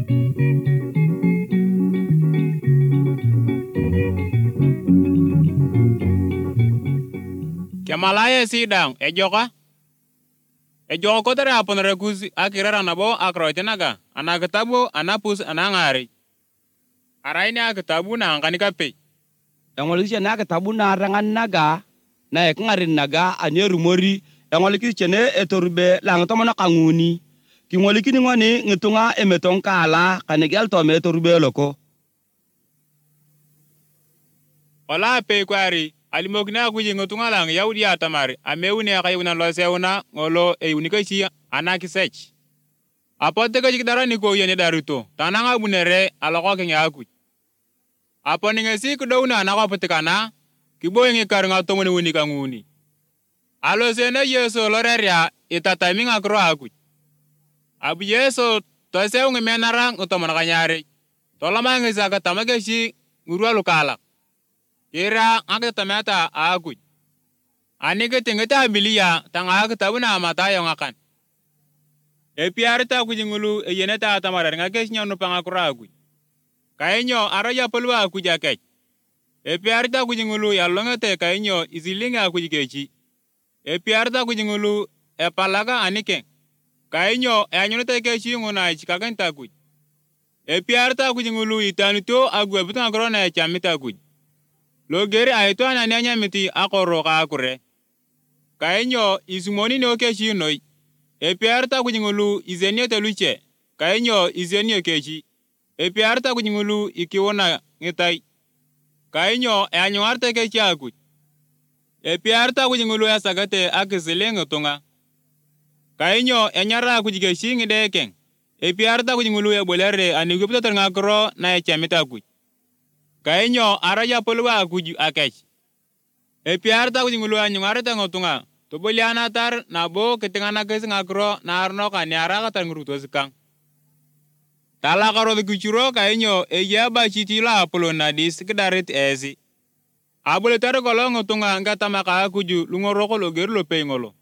Kemalaya sidang ejoka kotere aponere kus akirara nabo akroitenaga ana kitabu anapus anangari araini akitabu na angani kape engoliki na kitabu na rangan naga na ekangarin naga anyerumori engoliki chene etorbe lang tomona kanguni kingoliki ni ngoni ngitunga emetong kala kanigel to metorbe loko ola pe kwari alimokina kuji ngutunga lang yaudi atamari ameuni akayuna loseuna ngolo eunikachi anakisech apote ko jikdara ni ko yene daruto tananga bunere aloko kenya aku apo ningesi kudona anako putikana kiboyingi karnga tomoni unika nguni alosena yeso loreria itataminga kro aku abu yeso toseungi menarang utomona kanyare tolama ngisa katamageshi ngurwa lukala kira akatamata aku anike tingeta bilia tanga kitabuna matayo ngakan epiarta kujingulu eyeneta tamara ngakesh no panga kro aku kainyo araya polwa aku jakech epiarta kujingulu yallongete kainyo izilinga aku jikechi epiarta kujingulu epalaga anike kainyo anyonete kechi ngona chikaganta aku epiarta kujingulu itanuto agu ebutanga kro na chamita aku logeri aito ananya miti akoro ka akure kainyo isumoni no kechi noi epiarta kujingulu izenio teluche kainyo izenio kechi epiarta kujingulu ikiwona ngitai kainyo anyuarte kechi aku epiarta kujingulu asagate akizilengo tunga kainyo enyara kujikeshi ngideken epiarta kujingulu ebolere anigupto ngakro na echamita aku kainyo araya polwa akuju akech epiarta kujingulu anyuarte ngotunga toboliana tar nabo ketingana kesi ngakro na arno kaniara katar nguruto sikang tala karo kuchuro kainyo eyaba chitila polona dis kedarit ezi abule tar kolo ngotunga ngata maka akuju lungoroko logerlo peingolo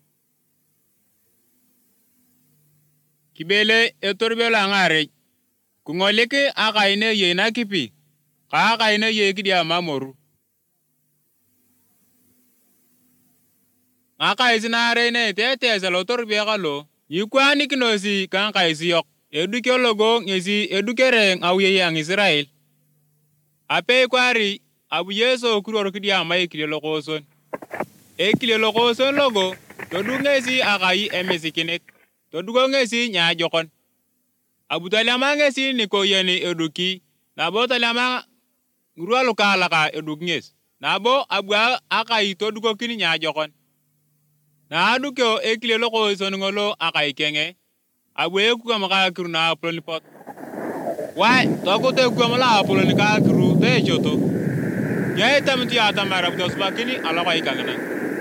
kibele etorbela ngare kungoleke akaine yena kipi akaine yekidia mamoru akaizina ne tete zalotorbe galo yikwani kinosi kan kaisi yok eduke logo ngezi edukere ngawye yang Israel ape kwari abu yeso kuror kidia mai kile lokoson ekile lokoson logo todungesi akai emesikinet todugo ngesi nya jokon abu talama ngesi niko yeni eduki nabo talama ngurwalu kala ka edugnes nabo abu akai todugo kini nya jokon na aduko ekile lokoson ngolo akai kenge abu eku maka kiru na plonipot wai tokote ku mala polonika kiru te joto nya etamti atamara bdosbakini alaka ikangana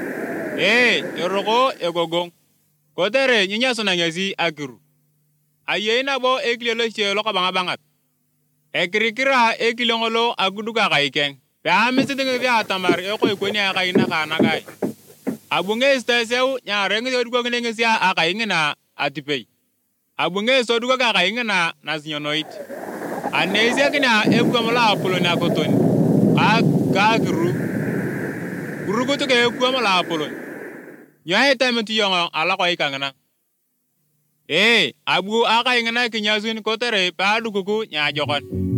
eroko egogong kotere nyinya sona ngezi akiru ayena bo ekile lo che lo kabanga bangat ekirikira ekile ngolo aguduga kaikeng pa misidinga bi atamar eko ikoni akaina kana kai abunge steseu nya rengi odugo ngezi akaingina atipei abunge sodugo akaingina nasinyonoit anezi akina ekwamala apolona kotoni ka kiru kurugoto ke ekwamala apoloni nya etamenti yongo alako ikangana abu akaingina kinyazun kotere pa dukuku nya jokon